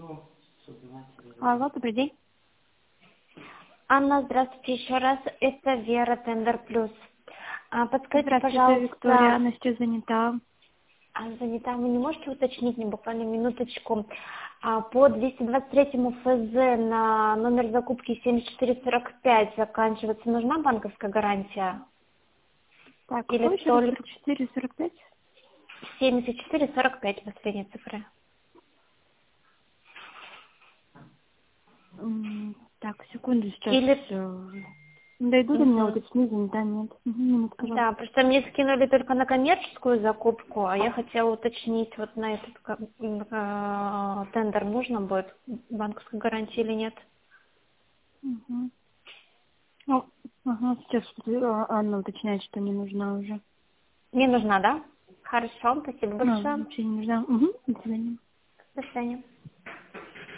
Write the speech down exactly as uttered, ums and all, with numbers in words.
Алло, добрый день. Анна, здравствуйте еще раз. Это Вера, Тендер Плюс. А, подскажите, Здравствуйте, пожалуйста, Виктория. Она сейчас занята. а, занята, вы не можете уточнить мне буквально минуточку? А, по двести двадцать третьему ФЗ на номер закупки семьдесят четыре сорок пять заканчивается. Нужна банковская гарантия? Так, Или какой еще раз? только сорок четыре сорок пять? семьдесят четыре сорок пять последние цифры? М, Так, секунду сейчас. Или... э, Дойду до меня Мгм. уточнить, занята, нет. Угу, минут, Да, пожалуйста. просто мне скинули только на коммерческую закупку, а я хотела уточнить, вот на этот ка- м, а, тендер нужно будет банковская гарантия или нет? Угу. Ну, ага, сейчас э, Анна уточняет, что не нужна уже. Не нужна, да? Хорошо, спасибо А, большое. вообще не нужна. Угу, до свидания. До свидания.